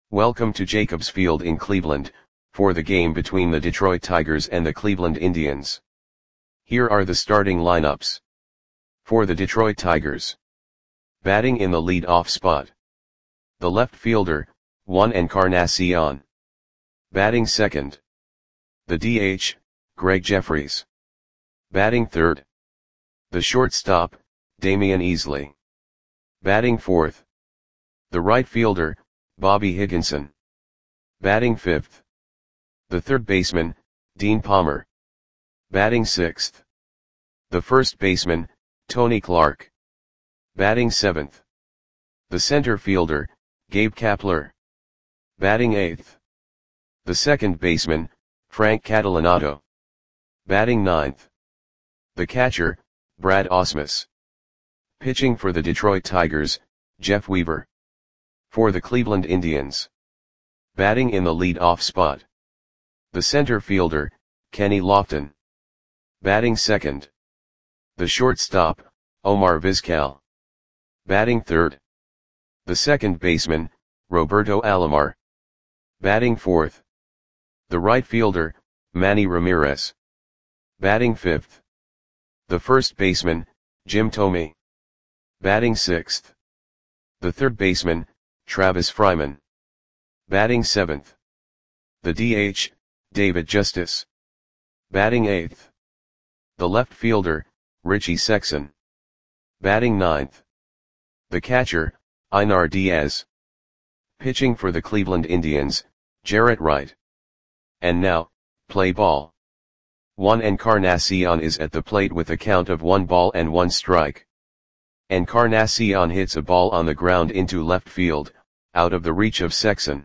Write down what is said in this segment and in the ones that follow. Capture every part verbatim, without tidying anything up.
Welcome to Jacobs Field in Cleveland, for the game between the Detroit Tigers and the Cleveland Indians. Here are the starting lineups. For the Detroit Tigers. Batting in the lead-off spot. The left fielder, Juan Encarnacion. Batting second. The D H, Gregg Jefferies. Batting third. The shortstop, Damion Easley. Batting fourth. The right fielder, Bobby Higginson. Batting fifth. The third baseman, Dean Palmer. Batting sixth. The first baseman, Tony Clark. Batting seventh. The center fielder, Gabe Kapler. Batting eighth. The second baseman, Frank Catalanotto. Batting ninth. The catcher, Brad Ausmus. Pitching for the Detroit Tigers, Jeff Weaver. For the Cleveland Indians. Batting in the lead-off spot. The center fielder, Kenny Lofton. Batting second. The shortstop, Omar Vizquel. Batting third. The second baseman, Roberto Alomar. Batting fourth. The right fielder, Manny Ramirez. Batting fifth. The first baseman, Jim Thome. Batting sixth. The third baseman, Travis Fryman. Batting seventh. The D H, David Justice. Batting eighth. The left fielder, Richie Sexson. Batting ninth. The catcher, Einar Diaz. Pitching for the Cleveland Indians, Jarrett Wright. And now, play ball. Juan Encarnacion is at the plate with a count of one ball and one strike. Encarnacion hits a ball on the ground into left field, out of the reach of Sexson.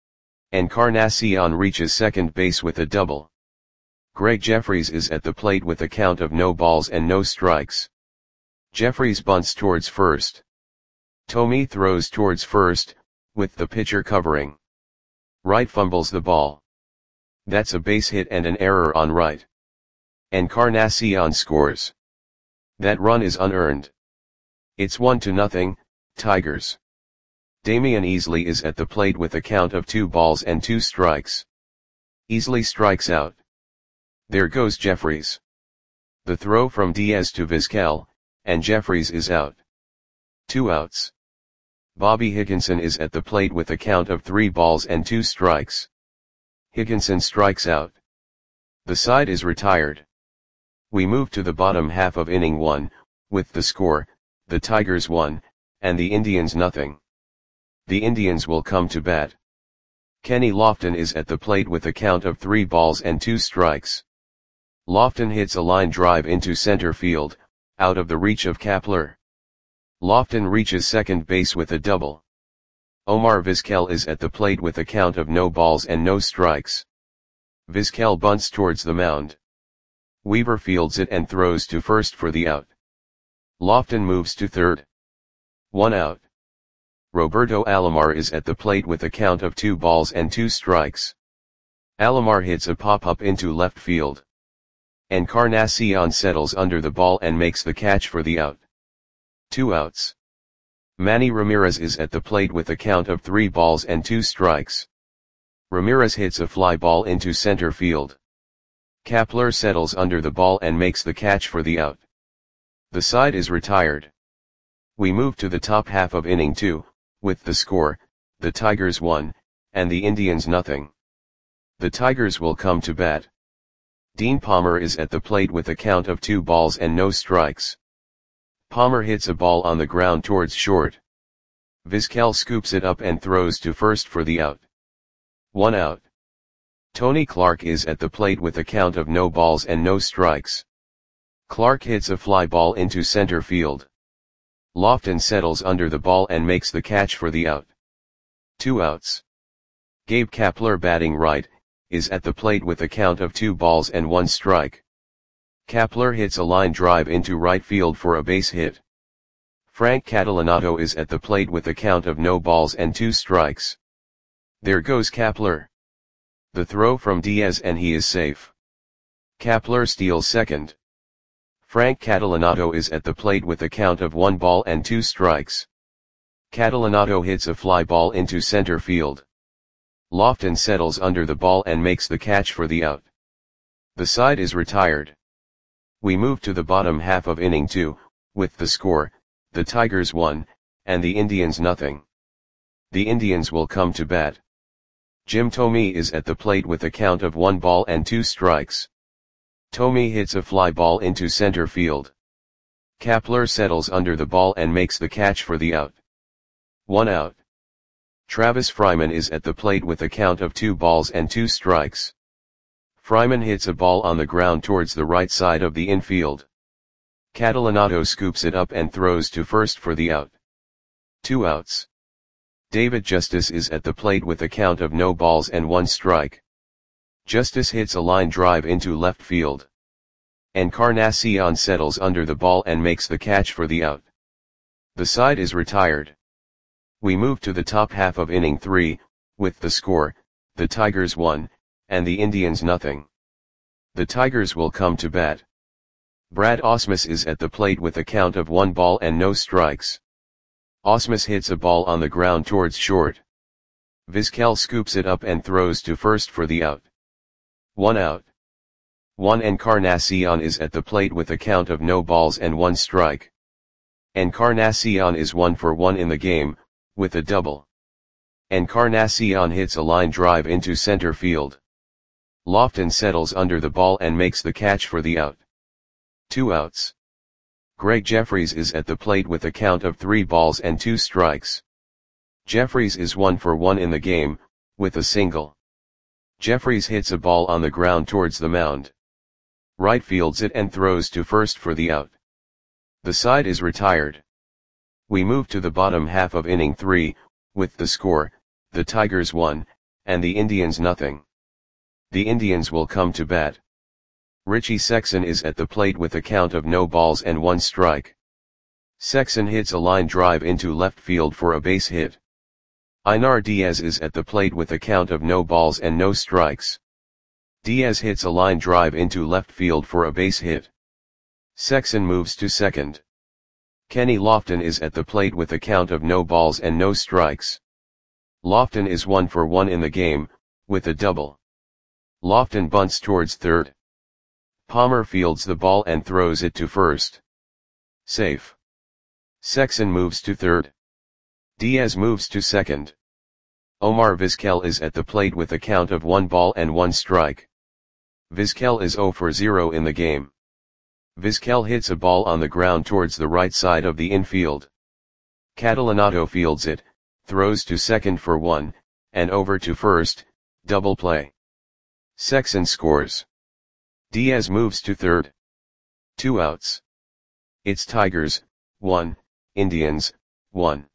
Encarnacion reaches second base with a double. Gregg Jefferies is at the plate with a count of no balls and no strikes. Jefferies bunts towards first. Thome throws towards first, with the pitcher covering. Wright fumbles the ball. That's a base hit and an error on Wright. Encarnacion scores. That run is unearned. It's one to nothing, Tigers. Damion Easley is at the plate with a count of two balls and two strikes. Easley strikes out. There goes Jefferies. The throw from Diaz to Vizquel, and Jefferies is out. Two outs. Bobby Higginson is at the plate with a count of three balls and two strikes. Higginson strikes out. The side is retired. We move to the bottom half of inning one, with the score, the Tigers one, and the Indians nothing. The Indians will come to bat. Kenny Lofton is at the plate with a count of three balls and two strikes. Lofton hits a line drive into center field, out of the reach of Kapler. Lofton reaches second base with a double. Omar Vizquel is at the plate with a count of no balls and no strikes. Vizquel bunts towards the mound. Weaver fields it and throws to first for the out. Lofton moves to third. One out. Roberto Alomar is at the plate with a count of two balls and two strikes. Alomar hits a pop-up into left field. Encarnacion settles under the ball and makes the catch for the out. Two outs. Manny Ramirez is at the plate with a count of three balls and two strikes. Ramirez hits a fly ball into center field. Kapler settles under the ball and makes the catch for the out. The side is retired. We move to the top half of inning two, with the score, the Tigers one, and the Indians nothing. The Tigers will come to bat. Dean Palmer is at the plate with a count of two balls and no strikes. Palmer hits a ball on the ground towards short. Vizquel scoops it up and throws to first for the out. One out. Tony Clark is at the plate with a count of no balls and no strikes. Clark hits a fly ball into center field. Lofton settles under the ball and makes the catch for the out. Two outs. Gabe Kapler, batting right, is at the plate with a count of two balls and one strike. Kapler hits a line drive into right field for a base hit. Frank Catalanotto is at the plate with a count of no balls and two strikes. There goes Kapler. The throw from Diaz and he is safe. Kapler steals second. Frank Catalanotto is at the plate with a count of one ball and two strikes. Catalanotto hits a fly ball into center field. Lofton settles under the ball and makes the catch for the out. The side is retired. We move to the bottom half of inning two, with the score, the Tigers one, and the Indians nothing. The Indians will come to bat. Jim Thome is at the plate with a count of one ball and two strikes. Thome hits a fly ball into center field. Kapler settles under the ball and makes the catch for the out. One out. Travis Fryman is at the plate with a count of two balls and two strikes. Fryman hits a ball on the ground towards the right side of the infield. Catalanato scoops it up and throws to first for the out. Two outs. David Justice is at the plate with a count of no balls and one strike. Justice hits a line drive into left field. Encarnacion settles under the ball and makes the catch for the out. The side is retired. We move to the top half of inning three, with the score, the Tigers one, and the Indians nothing. The Tigers will come to bat. Brad Ausmus is at the plate with a count of one ball and no strikes. Ausmus hits a ball on the ground towards short. Vizquel scoops it up and throws to first for the out. One out. Juan Encarnacion is at the plate with a count of no balls and one strike. Encarnacion is one for one in the game, with a double. Encarnacion hits a line drive into center field. Lofton settles under the ball and makes the catch for the out. Two outs. Greg Jeffries is at the plate with a count of three balls and two strikes. Jeffries is one for one in the game, with a single. Jeffries hits a ball on the ground towards the mound. Right fields it and throws to first for the out. The side is retired. We move to the bottom half of inning three, with the score, the Tigers one, and the Indians nothing. The Indians will come to bat. Richie Sexson is at the plate with a count of no balls and one strike. Sexson hits a line drive into left field for a base hit. Einar Diaz is at the plate with a count of no balls and no strikes. Diaz hits a line drive into left field for a base hit. Sexson moves to second. Kenny Lofton is at the plate with a count of no balls and no strikes. Lofton is one for one in the game, with a double. Lofton bunts towards third. Palmer fields the ball and throws it to first. Safe. Sexson moves to third. Diaz moves to second. Omar Vizquel is at the plate with a count of one ball and one strike. Vizquel is zero for zero in the game. Vizquel hits a ball on the ground towards the right side of the infield. Catalanato fields it, throws to second for one, and over to first, double play. Sexson scores. Diaz moves to third. Two outs. It's Tigers, one, Indians, one.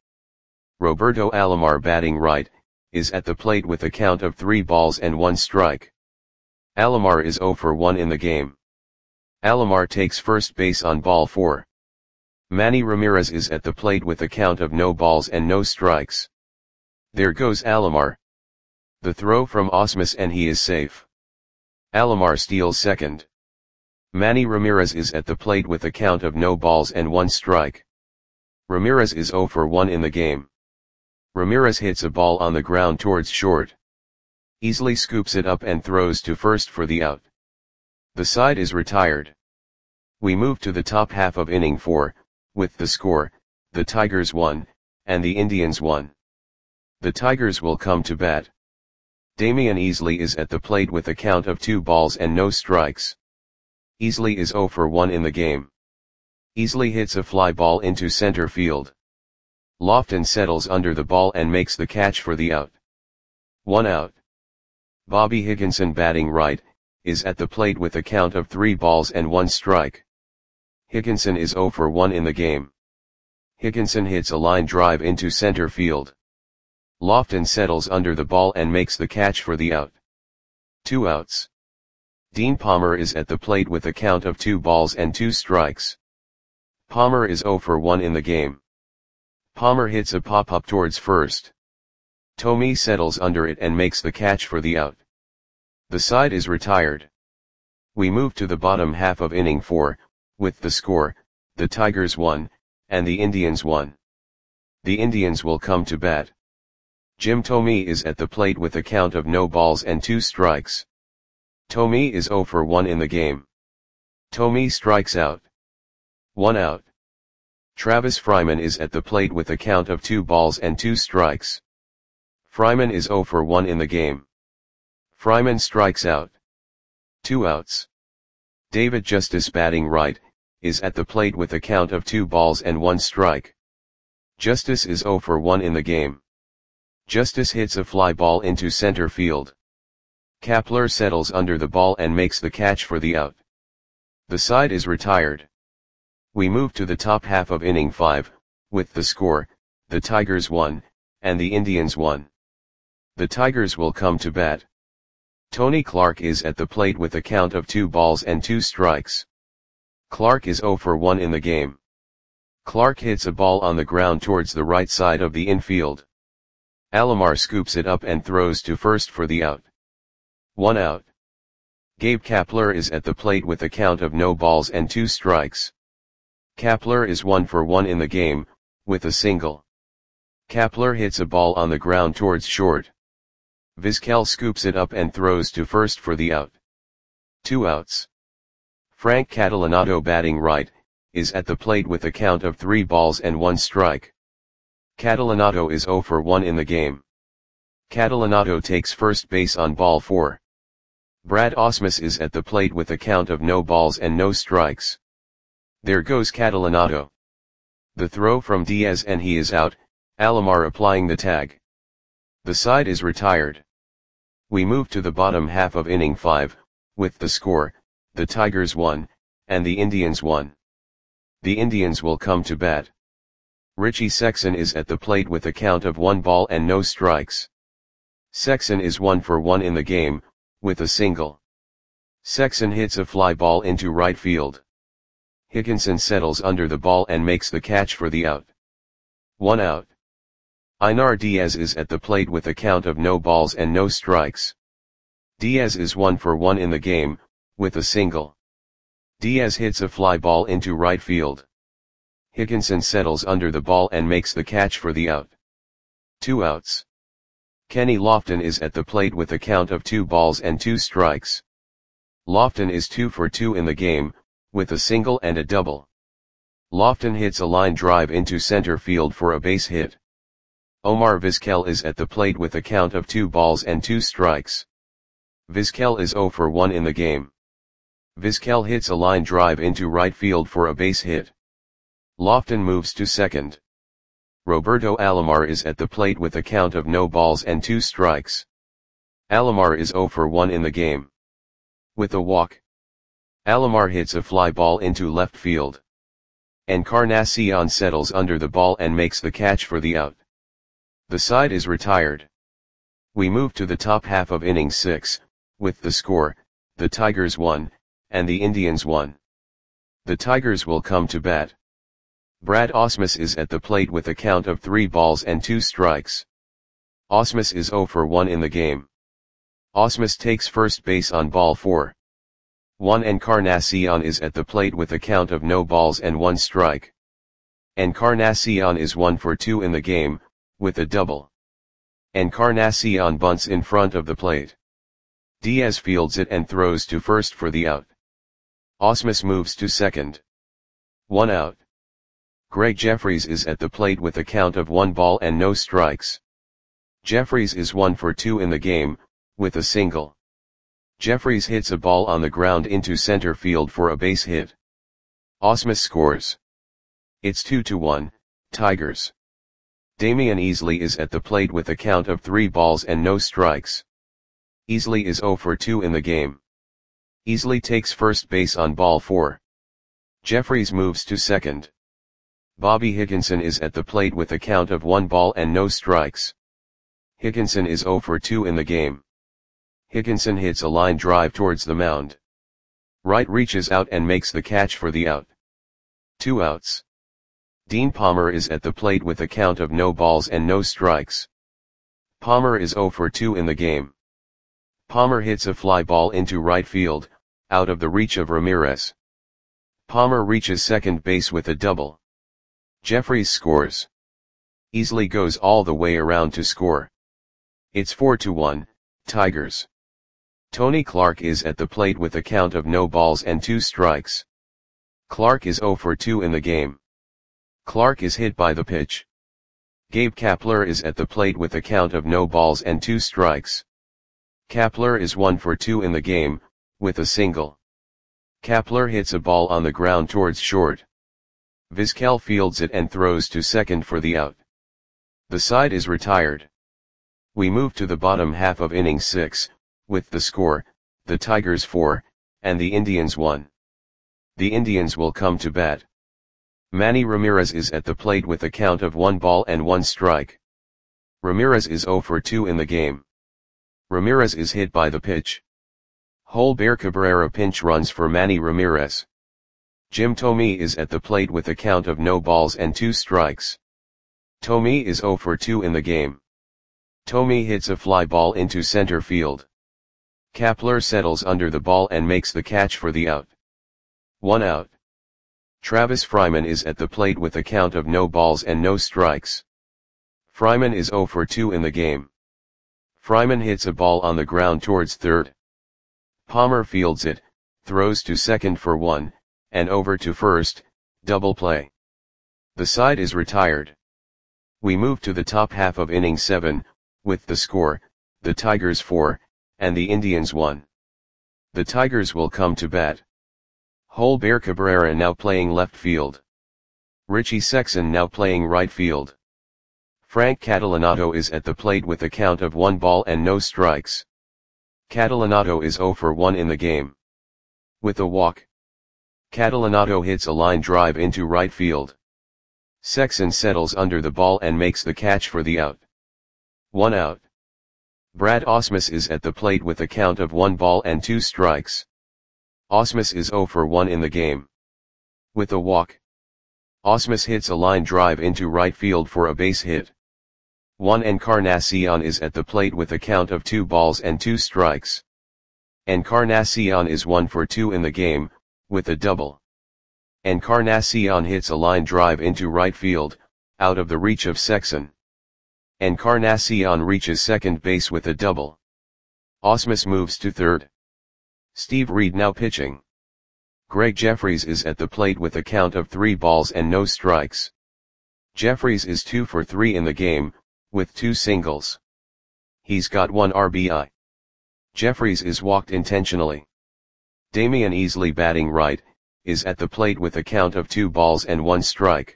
Roberto Alomar batting right, is at the plate with a count of three balls and one strike. Alomar is zero for one in the game. Alomar takes first base on ball four. Manny Ramirez is at the plate with a count of no balls and no strikes. There goes Alomar. The throw from Ausmus and he is safe. Alomar steals second. Manny Ramirez is at the plate with a count of no balls and one strike. Ramirez is zero for one in the game. Ramirez hits a ball on the ground towards short. Easily scoops it up and throws to first for the out. The side is retired. We move to the top half of inning four, with the score, the Tigers one, and the Indians one. The Tigers will come to bat. Damian Easley is at the plate with a count of two balls and no strikes. Easley is zero for one in the game. Easley hits a fly ball into center field. Lofton settles under the ball and makes the catch for the out. One out. Bobby Higginson batting right, is at the plate with a count of three balls and one strike. Higginson is zero for one in the game. Higginson hits a line drive into center field. Lofton settles under the ball and makes the catch for the out. Two outs. Dean Palmer is at the plate with a count of two balls and two strikes. Palmer is zero for one in the game. Palmer hits a pop-up towards first. Thome settles under it and makes the catch for the out. The side is retired. We move to the bottom half of inning four, with the score, the Tigers one, and the Indians one. The Indians will come to bat. Jim Thome is at the plate with a count of no balls and two strikes. Thome is zero for one in the game. Thome strikes out. One out. Travis Fryman is at the plate with a count of two balls and two strikes. Fryman is zero for one in the game. Fryman strikes out. Two outs. David Justice, batting right, is at the plate with a count of two balls and one strike. Justice is zero for one in the game. Justice hits a fly ball into center field. Kapler settles under the ball and makes the catch for the out. The side is retired. We move to the top half of inning five, with the score, the Tigers won, and the Indians won. The Tigers will come to bat. Tony Clark is at the plate with a count of two balls and two strikes. Clark is zero for one in the game. Clark hits a ball on the ground towards the right side of the infield. Alomar scoops it up and throws to first for the out. One out. Gabe Kapler is at the plate with a count of no balls and two strikes. Kapler is one for one in the game, with a single. Kapler hits a ball on the ground towards short. Vizquel scoops it up and throws to first for the out. Two outs. Frank Catalanotto, batting right, is at the plate with a count of three balls and one strike. Catalanotto is zero for one in the game. Catalanotto takes first base on ball four. Brad Ausmus is at the plate with a count of no balls and no strikes. There goes Catalanotto. The throw from Diaz and he is out, Alomar applying the tag. The side is retired. We move to the bottom half of inning five, with the score, the Tigers won, and the Indians won. The Indians will come to bat. Richie Sexson is at the plate with a count of one ball and no strikes. Sexson is one for one in the game, with a single. Sexson hits a fly ball into right field. Higginson settles under the ball and makes the catch for the out. One out. Einar Diaz is at the plate with a count of no balls and no strikes. Diaz is one for one in the game, with a single. Diaz hits a fly ball into right field. Higginson settles under the ball and makes the catch for the out. Two outs. Kenny Lofton is at the plate with a count of two balls and two strikes. Lofton is two for two in the game, with a single and a double. Lofton hits a line drive into center field for a base hit. Omar Vizquel is at the plate with a count of two balls and two strikes. Vizquel is zero for one in the game. Vizquel hits a line drive into right field for a base hit. Lofton moves to second. Roberto Alomar is at the plate with a count of no balls and two strikes. Alomar is zero for one in the game. With a walk, Alomar hits a fly ball into left field. Encarnacion settles under the ball and makes the catch for the out. The side is retired. We move to the top half of inning six, with the score, the Tigers won, and the Indians won. The Tigers will come to bat. Brad Ausmus is at the plate with a count of three balls and two strikes. Ausmus is zero for one in the game. Ausmus takes first base on ball four. Juan Encarnacion is at the plate with a count of no balls and one strike. Encarnacion is one for two in the game, with a double. Encarnacion bunts in front of the plate. Diaz fields it and throws to first for the out. Ausmus moves to second. One out. Greg Jeffries is at the plate with a count of one ball and no strikes. Jeffries is one for two in the game, with a single. Jeffries hits a ball on the ground into center field for a base hit. Ausmus scores. It's two to one, Tigers. Damian Easley is at the plate with a count of three balls and no strikes. Easley is zero for two in the game. Easley takes first base on ball four. Jeffries moves to second. Bobby Higginson is at the plate with a count of one ball and no strikes. Higginson is zero for two in the game. Higginson hits a line drive towards the mound. Wright reaches out and makes the catch for the out. Two outs. Dean Palmer is at the plate with a count of no balls and no strikes. Palmer is zero for two in the game. Palmer hits a fly ball into right field, out of the reach of Ramirez. Palmer reaches second base with a double. Jeffries scores. Easley goes all the way around to score. It's four to one, Tigers. Tony Clark is at the plate with a count of no balls and two strikes. Clark is zero for two in the game. Clark is hit by the pitch. Gabe Kapler is at the plate with a count of no balls and two strikes. Kapler is one for two in the game, with a single. Kapler hits a ball on the ground towards short. Vizquel fields it and throws to second for the out. The side is retired. We move to the bottom half of inning six, with the score, the Tigers four, and the Indians one. The Indians will come to bat. Manny Ramirez is at the plate with a count of one ball and one strike. Ramirez is zero for two in the game. Ramirez is hit by the pitch. Holber Cabrera pinch runs for Manny Ramirez. Jim Thome is at the plate with a count of no balls and two strikes. Thome is zero for two in the game. Thome hits a fly ball into center field. Kapler settles under the ball and makes the catch for the out. One out. Travis Fryman is at the plate with a count of no balls and no strikes. Fryman is zero for two in the game. Fryman hits a ball on the ground towards third. Palmer fields it, throws to second for one, and over to first, double play. The side is retired. We move to the top half of inning seven, with the score, the Tigers four, and the Indians one. The Tigers will come to bat. Holber Cabrera now playing left field. Richie Sexson now playing right field. Frank Catalanato is at the plate with a count of one ball and no strikes. Catalanato is zero for one in the game. With a walk. Catalanato hits a line drive into right field. Sexson settles under the ball and makes the catch for the out. One out. Brad Ausmus is at the plate with a count of one ball and two strikes. Ausmus is zero for one in the game. With a walk. Ausmus hits a line drive into right field for a base hit. Juan Encarnacion is at the plate with a count of two balls and two strikes. Encarnacion is one for two in the game, with a double. Encarnacion hits a line drive into right field, out of the reach of Sexson. Encarnacion reaches second base with a double. Ausmus moves to third. Steve Reed now pitching. Greg Jeffries is at the plate with a count of three balls and no strikes. Jeffries is two for three in the game, with two singles. He's got one R B I. Jeffries is walked intentionally. Damian Easley batting right, is at the plate with a count of two balls and one strike.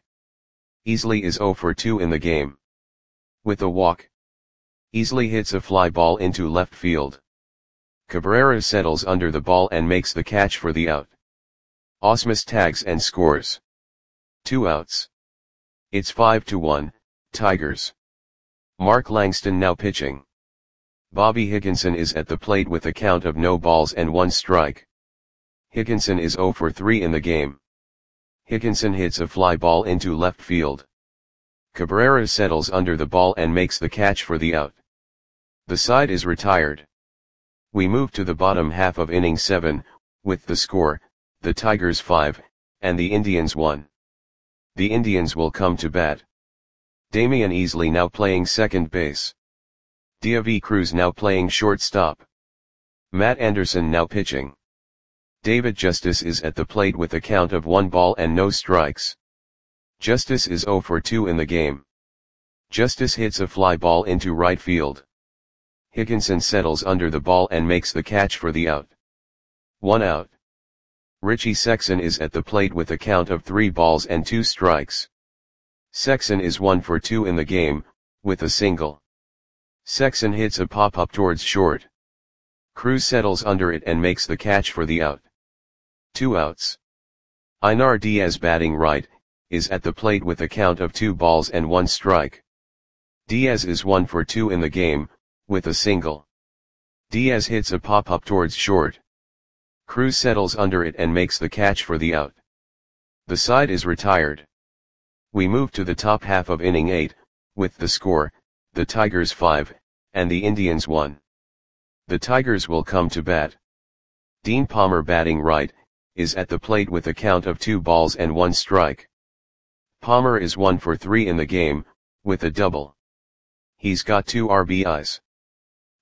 Easley is zero for two in the game. With a walk. Easley hits a fly ball into left field. Cabrera settles under the ball and makes the catch for the out. Ausmus tags and scores. Two outs. It's five to one, Tigers. Mark Langston now pitching. Bobby Higginson is at the plate with a count of no balls and one strike. Higginson is zero for three in the game. Higginson hits a fly ball into left field. Cabrera settles under the ball and makes the catch for the out. The side is retired. We move to the bottom half of inning seven, with the score, the Tigers five, and the Indians one. The Indians will come to bat. Damian Easley now playing second base. Diavi Cruz now playing shortstop. Matt Anderson now pitching. David Justice is at the plate with a count of one ball and no strikes. Justice is zero for two in the game. Justice hits a fly ball into right field. Higginson settles under the ball and makes the catch for the out. One out. Richie Sexson is at the plate with a count of three balls and two strikes. Sexson is one for two in the game, with a single. Sexson hits a pop-up towards short. Cruz settles under it and makes the catch for the out. Two outs. Einar Diaz batting right, is at the plate with a count of two balls and one strike. Diaz is one for two in the game, with a single. Diaz hits a pop-up towards short. Cruz settles under it and makes the catch for the out. The side is retired. We move to the top half of inning eight, with the score, the Tigers five, and the Indians one. The Tigers will come to bat. Dean Palmer batting right, is at the plate with a count of two balls and one strike. Palmer is one for three in the game, with a double. He's got two R B Is.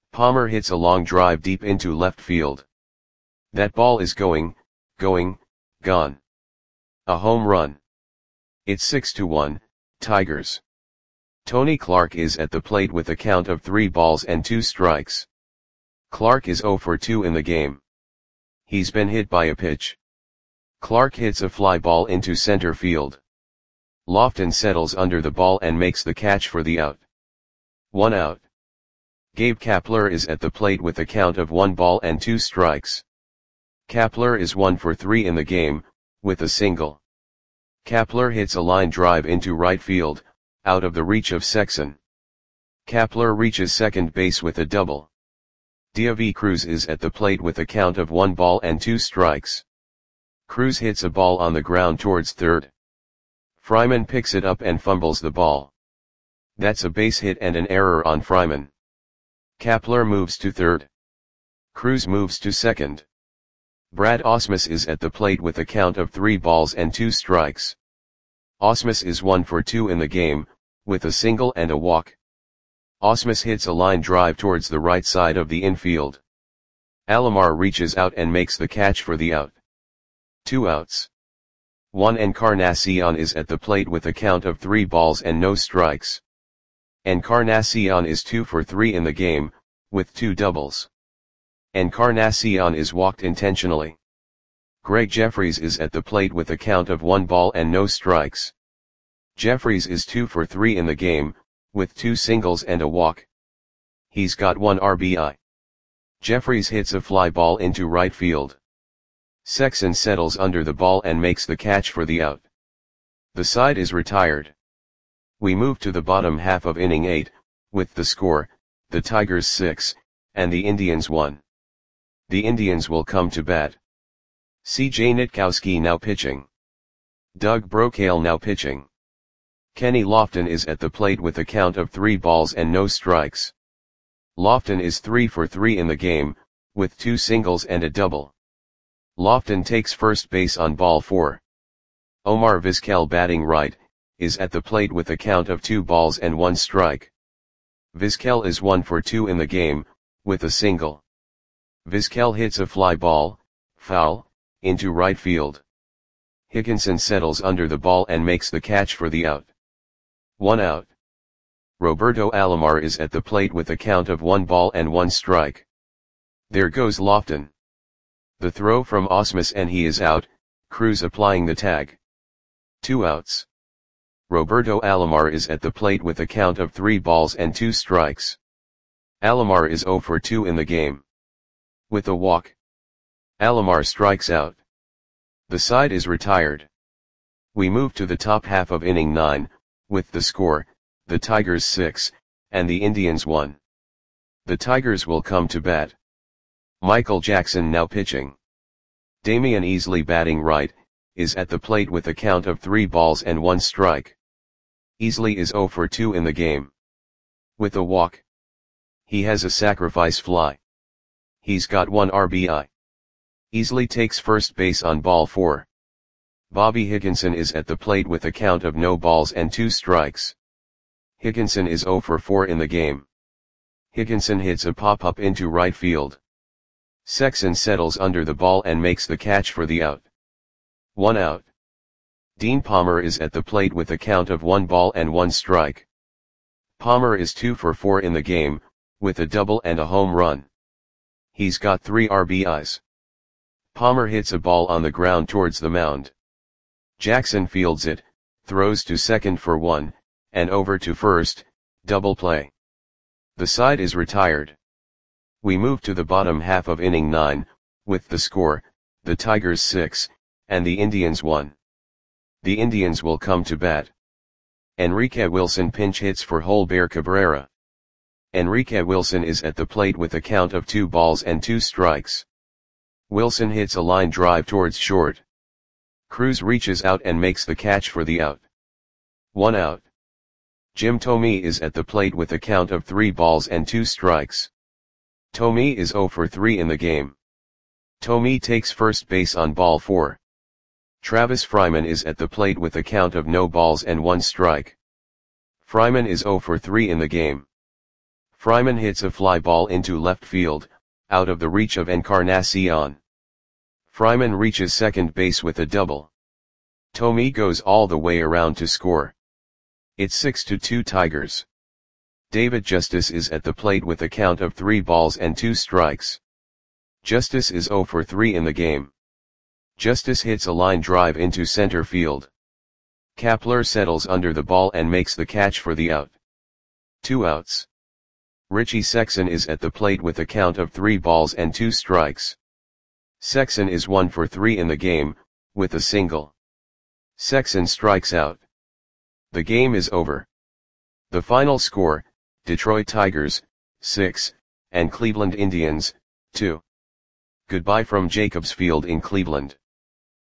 Palmer hits a long drive deep into left field. That ball is going, going, gone. A home run. It's six to one, Tigers. Tony Clark is at the plate with a count of three balls and two strikes. Clark is oh for two in the game. He's been hit by a pitch. Clark hits a fly ball into center field. Lofton settles under the ball and makes the catch for the out. One out. Gabe Kapler is at the plate with a count of one ball and two strikes. Kapler is one for three in the game, with a single. Kapler hits a line drive into right field, out of the reach of Sexson. Kapler reaches second base with a double. Deivi Cruz is at the plate with a count of one ball and two strikes. Cruz hits a ball on the ground towards third. Fryman picks it up and fumbles the ball. That's a base hit and an error on Fryman. Kapler moves to third. Cruz moves to second. Brad Ausmus is at the plate with a count of three balls and two strikes. Ausmus is one for two in the game, with a single and a walk. Ausmus hits a line drive towards the right side of the infield. Alomar reaches out and makes the catch for the out. Two outs. Juan Encarnacion is at the plate with a count of three balls and no strikes. Encarnacion is two for three in the game, with two doubles. Encarnacion is walked intentionally. Greg Jeffries is at the plate with a count of one ball and no strikes. Jeffries is two for three in the game, with two singles and a walk. He's got one R B I. Jeffries hits a fly ball into right field. Sexson settles under the ball and makes the catch for the out. The side is retired. We move to the bottom half of inning eight, with the score, the Tigers six, and the Indians one. The Indians will come to bat. C J Nitkowski now pitching. Doug Brocail now pitching. Kenny Lofton is at the plate with a count of three balls and no strikes. Lofton is three for three in the game, with two singles and a double. Lofton takes first base on ball four. Omar Vizquel batting right, is at the plate with a count of two balls and one strike. Vizquel is one for two in the game, with a single. Vizquel hits a fly ball, foul, into right field. Higginson settles under the ball and makes the catch for the out. One out. Roberto Alomar is at the plate with a count of one ball and one strike. There goes Lofton. The throw from Ausmus and he is out, Cruz applying the tag. Two outs. Roberto Alomar is at the plate with a count of three balls and two strikes. Alomar is oh for two in the game. With a walk. Alomar strikes out. The side is retired. We move to the top half of inning nine, with the score, the Tigers six, and the Indians one. The Tigers will come to bat. Michael Jackson now pitching. Damian Easley batting right, is at the plate with a count of three balls and one strike. Easley is oh for two in the game. With a walk. He has a sacrifice fly. He's got one R B I. Easley takes first base on ball four. Bobby Higginson is at the plate with a count of no balls and two strikes. Higginson is oh for four in the game. Higginson hits a pop-up into right field. Sexson settles under the ball and makes the catch for the out. One out. Dean Palmer is at the plate with a count of one ball and one strike. Palmer is two for four in the game, with a double and a home run. He's got three R B Is. Palmer hits a ball on the ground towards the mound. Jackson fields it, throws to second for one, and over to first, double play. The side is retired. We move to the bottom half of inning nine, with the score, the Tigers six, and the Indians one. The Indians will come to bat. Enrique Wilson pinch hits for Holber Cabrera. Enrique Wilson is at the plate with a count of two balls and two strikes. Wilson hits a line drive towards short. Cruz reaches out and makes the catch for the out. One out. Jim Thome is at the plate with a count of three balls and two strikes. Thome is oh for three in the game. Thome takes first base on ball four. Travis Fryman is at the plate with a count of no balls and one strike. Fryman is oh for three in the game. Fryman hits a fly ball into left field, out of the reach of Encarnacion. Fryman reaches second base with a double. Thome goes all the way around to score. It's six to two Tigers. David Justice is at the plate with a count of three balls and two strikes. Justice is zero for three in the game. Justice hits a line drive into center field. Kapler settles under the ball and makes the catch for the out. Two outs. Richie Sexson is at the plate with a count of three balls and two strikes. Sexson is one for three in the game, with a single. Sexson strikes out. The game is over. The final score, Detroit Tigers, six, and Cleveland Indians, two. Goodbye from Jacobs Field in Cleveland.